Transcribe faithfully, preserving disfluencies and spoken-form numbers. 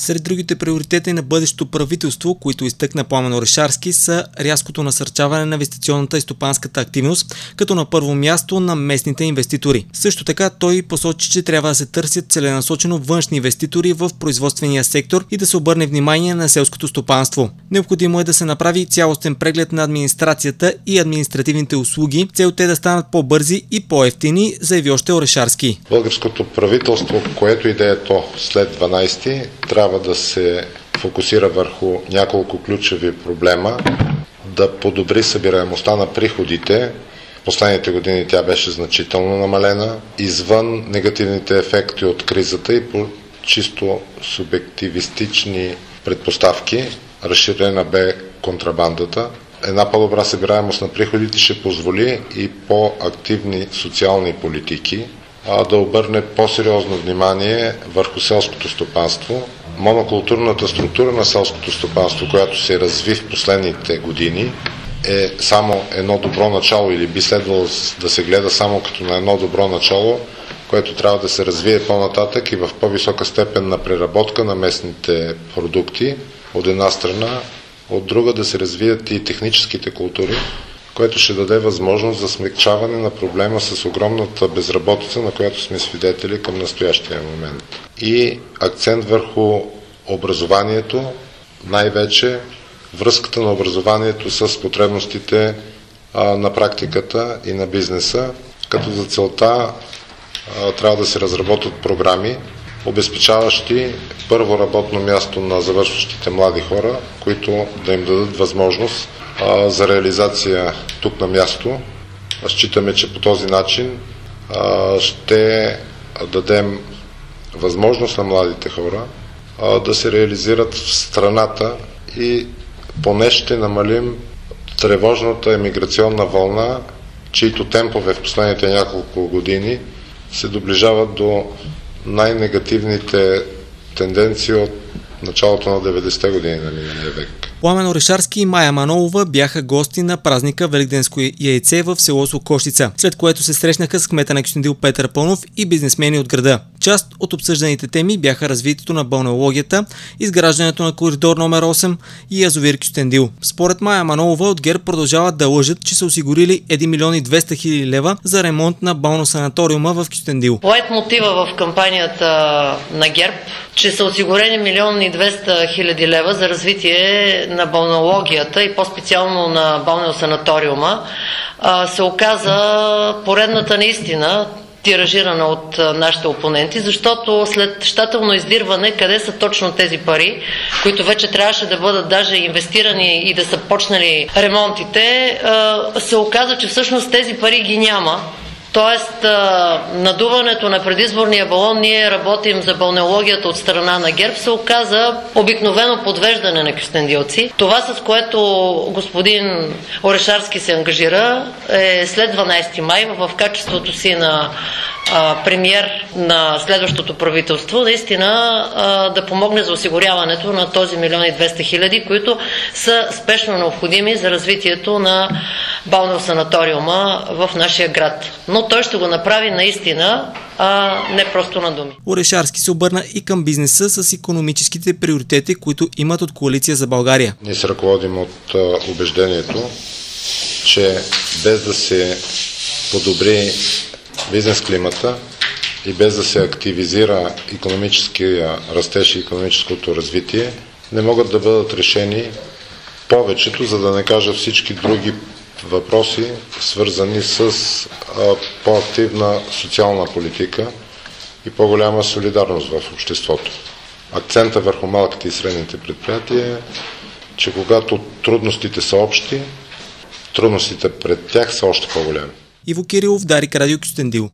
Сред другите приоритети на бъдещото правителство, които изтъкна Пламен Орешарски, са рязкото насърчаване на инвестиционната и стопанската активност, като на първо място на местните инвеститори. Също така той посочи, че трябва да се търсят целенасочено външни инвеститори в производствения сектор и да се обърне внимание на селското стопанство. Необходимо е да се направи цялостен преглед на администрацията и административните услуги, цел те да станат по-бързи и по-евтини, заяви още Орешарски. Българското правителство, което и да е то след дванайсети, трябва да се фокусира върху няколко ключови проблема, да подобри събираемостта на приходите. В последните години тя беше значително намалена, извън негативните ефекти от кризата и по чисто субективистични предпоставки. Разширена бе контрабандата. Една по-добра събираемост на приходите ще позволи и по-активни социални политики, а да обърне по-сериозно внимание върху селското стопанство. Монокултурната структура на селското стопанство, която се разви в последните години, е само едно добро начало или би следвало да се гледа само като на едно добро начало, което трябва да се развие по-нататък и в по-висока степен на преработка на местните продукти, от една страна, от друга да се развият и техническите култури, което ще даде възможност за смекчаване на проблема с огромната безработица, на която сме свидетели към настоящия момент. И акцент върху образованието, най-вече връзката на образованието с потребностите а, на практиката и на бизнеса, като за целта а, трябва да се разработят програми, обезпечаващи първо работно място на завършващите млади хора, които да им дадат възможност а, за реализация тук на място. Считаме, че по този начин а, ще дадем възможност на младите хора а, да се реализират в страната и поне ще намалим тревожната емиграционна вълна, чието темпове в последните няколко години се доближават до най-негативните тенденции от началото на деветдесетте години на миналия век. Пламен Орешарски и Мая Манолова бяха гости на празника Великденско яйце в село Сокошица, след което се срещнаха с кмета на Кюстендил Петър Пълнов и бизнесмени от града. Част от обсъжданите теми бяха развитието на балнеологията, изграждането на коридор номер осем и язовир Кюстендил. Според Мая Манолова от ГЕРБ продължават да лъжат, че са осигурили един милион и двеста хиляди лева за ремонт на балносанаториума в Кюстендил. Лайт мотива в кампанията на ГЕРБ, че са осигурени милион и двеста хиляди лева за развитие на балнеологията и по-специално на балнеосанаториума, се оказа поредната неистина, тиражирана от нашите опоненти, защото след щателно издирване къде са точно тези пари, които вече трябваше да бъдат даже инвестирани и да са почнали ремонтите, се оказа, че всъщност тези пари ги няма. Тоест, надуването на предизборния балон, ние работим за балнеологията от страна на ГЕРБ, се оказа обикновено подвеждане на кюстендилци. Това, с което господин Орешарски се ангажира, е след дванайсети май в качеството си на премиер на следващото правителство, наистина да помогне за осигуряването на този милион и двеста хиляди, които са спешно необходими за развитието на балнеосанаториума в нашия град. Но той ще го направи наистина, а не просто на думи. Орешарски се обърна и към бизнеса с икономическите приоритети, които имат от Коалиция за България. Ние се ръководим от убеждението, че без да се подобри бизнес климата и без да се активизира икономическия растеж и икономическото развитие, не могат да бъдат решени повечето, за да не кажа всички други въпроси, свързани с а, по-активна социална политика и по-голяма солидарност в обществото. Акцента върху малките и средните предприятия е, че когато трудностите са общи, трудностите пред тях са още по-големи. Иво Кирилов, Дарик, Радио Кюстендил.